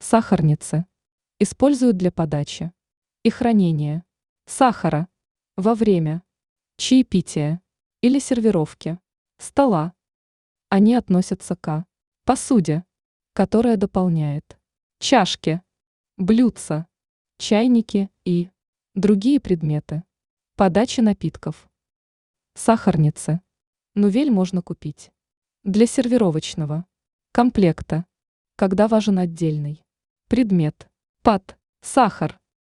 Сахарницы используют для подачи и хранения сахара во время чаепития или сервировки стола. Они относятся к посуде, которая дополняет чашки, блюдца, чайники и другие предметы подачи напитков. Сахарницы. Нувель можно купить для сервировочного комплекта, когда важен отдельный предмет под сахар.